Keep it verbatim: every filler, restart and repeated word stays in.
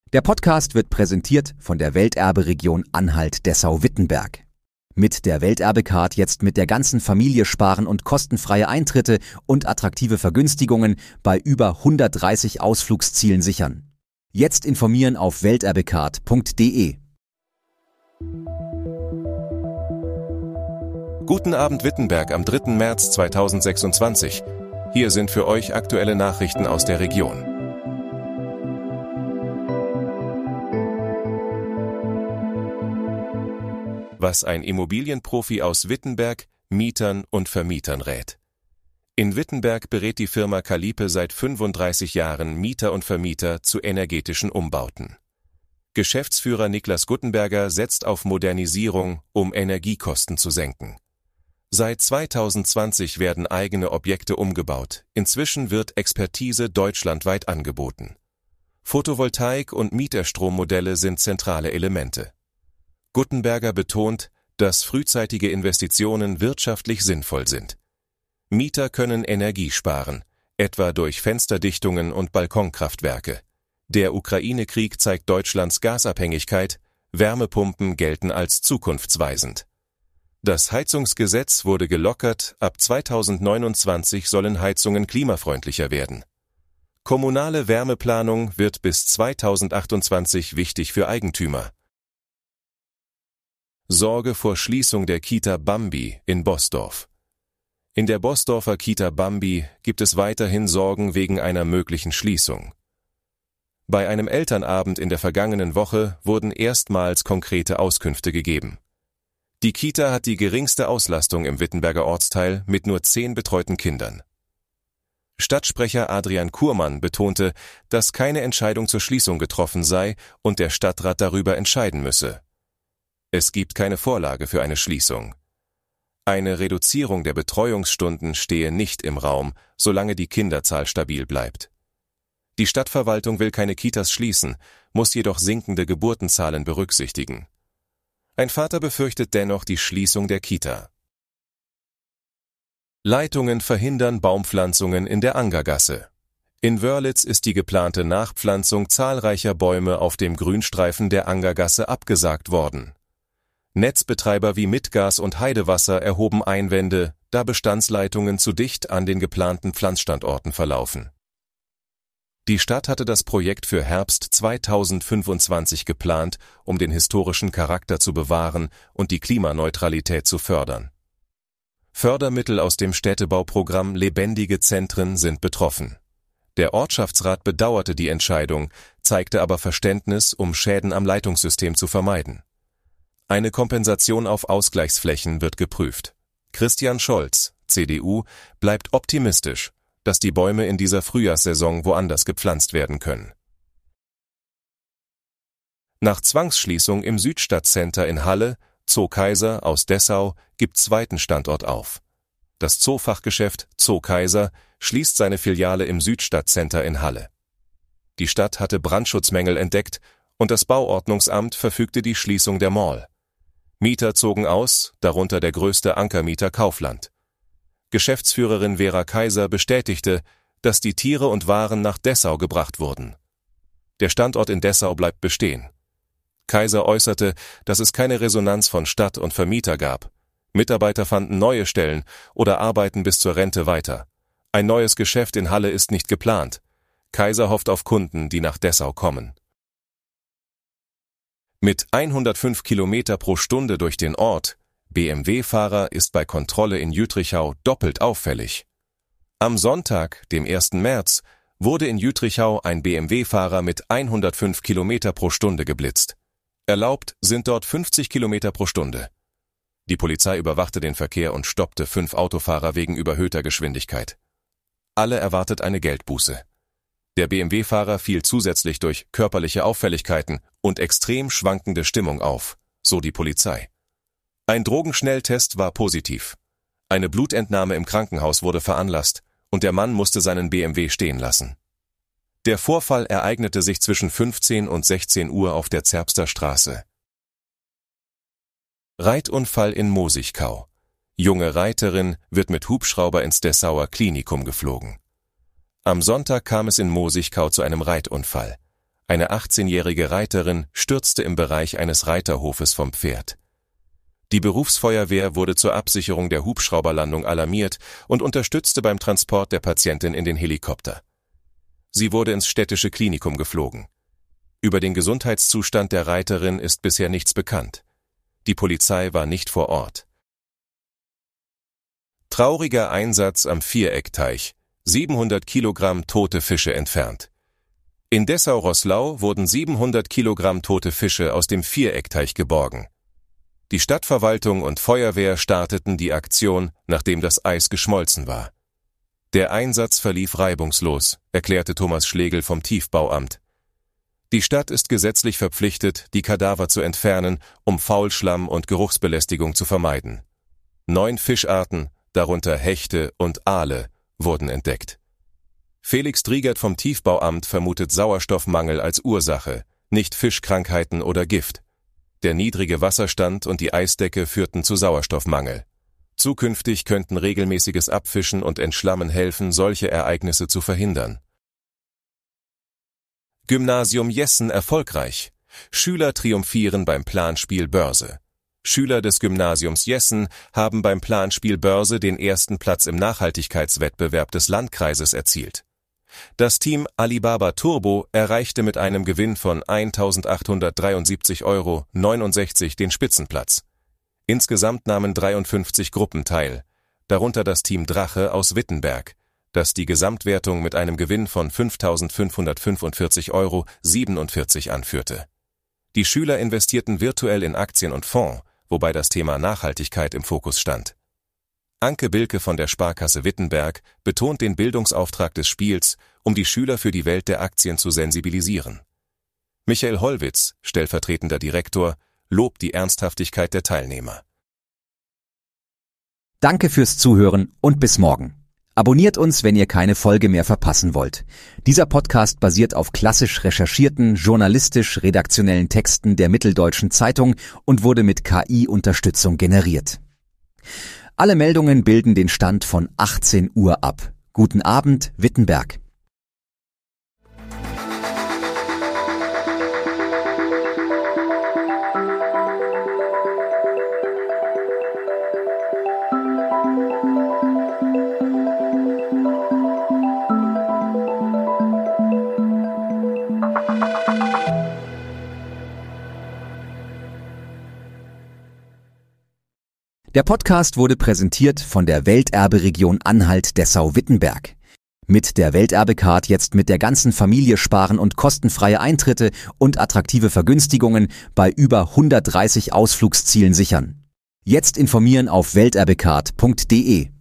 Der Podcast wird präsentiert von der Welterbe-Region Anhalt-Dessau-Wittenberg. Mit der Welterbe-Card jetzt mit der ganzen Familie sparen und kostenfreie Eintritte und attraktive Vergünstigungen bei über hundertdreißig Ausflugszielen sichern. Jetzt informieren auf welterbecard punkt de. Guten Abend Wittenberg am dritten März zweitausendsechsundzwanzig. Hier sind für euch aktuelle Nachrichten aus der Region. Was ein Immobilienprofi aus Wittenberg, Mietern und Vermietern rät. In Wittenberg berät die Firma Calipe seit fünfunddreißig Jahren Mieter und Vermieter zu energetischen Umbauten. Geschäftsführer Niklas Guttenberger setzt auf Modernisierung, um Energiekosten zu senken. Seit zweitausendzwanzig werden eigene Objekte umgebaut. Inzwischen wird Expertise deutschlandweit angeboten. Photovoltaik- und Mieterstrommodelle sind zentrale Elemente. Guttenberger betont, dass frühzeitige Investitionen wirtschaftlich sinnvoll sind. Mieter können Energie sparen, etwa durch Fensterdichtungen und Balkonkraftwerke. Der Ukraine-Krieg zeigt Deutschlands Gasabhängigkeit, Wärmepumpen gelten als zukunftsweisend. Das Heizungsgesetz wurde gelockert, ab zweitausendneunundzwanzig sollen Heizungen klimafreundlicher werden. Kommunale Wärmeplanung wird bis zweitausendachtundzwanzig wichtig für Eigentümer. Sorge vor Schließung der Kita Bambi in Boßdorf. In der Boßdorfer Kita Bambi gibt es weiterhin Sorgen wegen einer möglichen Schließung. Bei einem Elternabend in der vergangenen Woche wurden erstmals konkrete Auskünfte gegeben. Die Kita hat die geringste Auslastung im Wittenberger Ortsteil mit nur zehn betreuten Kindern. Stadtsprecher Adrian Kurmann betonte, dass keine Entscheidung zur Schließung getroffen sei und der Stadtrat darüber entscheiden müsse. Es gibt keine Vorlage für eine Schließung. Eine Reduzierung der Betreuungsstunden stehe nicht im Raum, solange die Kinderzahl stabil bleibt. Die Stadtverwaltung will keine Kitas schließen, muss jedoch sinkende Geburtenzahlen berücksichtigen. Ein Vater befürchtet dennoch die Schließung der Kita. Leitungen verhindern Baumpflanzungen in der Angergasse. In Wörlitz ist die geplante Nachpflanzung zahlreicher Bäume auf dem Grünstreifen der Angergasse abgesagt worden. Netzbetreiber wie Mitgas und Heidewasser erhoben Einwände, da Bestandsleitungen zu dicht an den geplanten Pflanzstandorten verlaufen. Die Stadt hatte das Projekt für Herbst zweitausendfünfundzwanzig geplant, um den historischen Charakter zu bewahren und die Klimaneutralität zu fördern. Fördermittel aus dem Städtebauprogramm Lebendige Zentren sind betroffen. Der Ortschaftsrat bedauerte die Entscheidung, zeigte aber Verständnis, um Schäden am Leitungssystem zu vermeiden. Eine Kompensation auf Ausgleichsflächen wird geprüft. Christian Scholz, C D U, bleibt optimistisch, dass die Bäume in dieser Frühjahrssaison woanders gepflanzt werden können. Nach Zwangsschließung im Südstadtcenter in Halle, Zoo Kaiser aus Dessau gibt zweiten Standort auf. Das Zoofachgeschäft Zoo Kaiser schließt seine Filiale im Südstadtcenter in Halle. Die Stadt hatte Brandschutzmängel entdeckt und das Bauordnungsamt verfügte die Schließung der Mall. Mieter zogen aus, darunter der größte Ankermieter Kaufland. Geschäftsführerin Vera Kaiser bestätigte, dass die Tiere und Waren nach Dessau gebracht wurden. Der Standort in Dessau bleibt bestehen. Kaiser äußerte, dass es keine Resonanz von Stadt und Vermieter gab. Mitarbeiter fanden neue Stellen oder arbeiten bis zur Rente weiter. Ein neues Geschäft in Halle ist nicht geplant. Kaiser hofft auf Kunden, die nach Dessau kommen. Mit hundertfünf Kilometer pro Stunde durch den Ort, B M W-Fahrer ist bei Kontrolle in Jütrichau doppelt auffällig. Am Sonntag, dem ersten März, wurde in Jütrichau ein B M W-Fahrer mit hundertfünf Kilometer pro Stunde geblitzt. Erlaubt sind dort fünfzig Kilometer pro Stunde. Die Polizei überwachte den Verkehr und stoppte fünf Autofahrer wegen überhöhter Geschwindigkeit. Alle erwartet eine Geldbuße. Der B M W-Fahrer fiel zusätzlich durch körperliche Auffälligkeiten und extrem schwankende Stimmung auf, so die Polizei. Ein Drogenschnelltest war positiv. Eine Blutentnahme im Krankenhaus wurde veranlasst und der Mann musste seinen B M W stehen lassen. Der Vorfall ereignete sich zwischen fünfzehn und sechzehn Uhr auf der Zerbster Straße. Reitunfall in Mosigkau. Junge Reiterin wird mit Hubschrauber ins Dessauer Klinikum geflogen. Am Sonntag kam es in Mosigkau zu einem Reitunfall. Eine achtzehnjährige Reiterin stürzte im Bereich eines Reiterhofes vom Pferd. Die Berufsfeuerwehr wurde zur Absicherung der Hubschrauberlandung alarmiert und unterstützte beim Transport der Patientin in den Helikopter. Sie wurde ins städtische Klinikum geflogen. Über den Gesundheitszustand der Reiterin ist bisher nichts bekannt. Die Polizei war nicht vor Ort. Trauriger Einsatz am Viereckteich. siebenhundert Kilogramm tote Fische entfernt. In Dessau-Roßlau wurden siebenhundert Kilogramm tote Fische aus dem Viereckteich geborgen. Die Stadtverwaltung und Feuerwehr starteten die Aktion, nachdem das Eis geschmolzen war. Der Einsatz verlief reibungslos, erklärte Thomas Schlegel vom Tiefbauamt. Die Stadt ist gesetzlich verpflichtet, die Kadaver zu entfernen, um Faulschlamm und Geruchsbelästigung zu vermeiden. Neun Fischarten, darunter Hechte und Aale, wurden entdeckt. Felix Driegert vom Tiefbauamt vermutet Sauerstoffmangel als Ursache, nicht Fischkrankheiten oder Gift. Der niedrige Wasserstand und die Eisdecke führten zu Sauerstoffmangel. Zukünftig könnten regelmäßiges Abfischen und Entschlammen helfen, solche Ereignisse zu verhindern. Gymnasium Jessen erfolgreich. Schüler triumphieren beim Planspiel Börse. Schüler des Gymnasiums Jessen haben beim Planspiel Börse den ersten Platz im Nachhaltigkeitswettbewerb des Landkreises erzielt. Das Team Alibaba Turbo erreichte mit einem Gewinn von eintausendachthundertdreiundsiebzig Euro neunundsechzig den Spitzenplatz. Insgesamt nahmen dreiundfünfzig Gruppen teil, darunter das Team Drache aus Wittenberg, das die Gesamtwertung mit einem Gewinn von fünftausendfünfhundertfünfundvierzig Euro siebenundvierzig anführte. Die Schüler investierten virtuell in Aktien und Fonds, wobei das Thema Nachhaltigkeit im Fokus stand. Anke Bilke von der Sparkasse Wittenberg betont den Bildungsauftrag des Spiels, um die Schüler für die Welt der Aktien zu sensibilisieren. Michael Hollwitz, stellvertretender Direktor, lobt die Ernsthaftigkeit der Teilnehmer. Danke fürs Zuhören und bis morgen. Abonniert uns, wenn ihr keine Folge mehr verpassen wollt. Dieser Podcast basiert auf klassisch recherchierten, journalistisch-redaktionellen Texten der Mitteldeutschen Zeitung und wurde mit K I-Unterstützung generiert. Alle Meldungen bilden den Stand von achtzehn Uhr ab. Guten Abend, Wittenberg. Der Podcast wurde präsentiert von der Welterberegion Anhalt-Dessau-Wittenberg. Mit der Welterbecard jetzt mit der ganzen Familie sparen und kostenfreie Eintritte und attraktive Vergünstigungen bei über hundertdreißig Ausflugszielen sichern. Jetzt informieren auf welterbecard punkt de.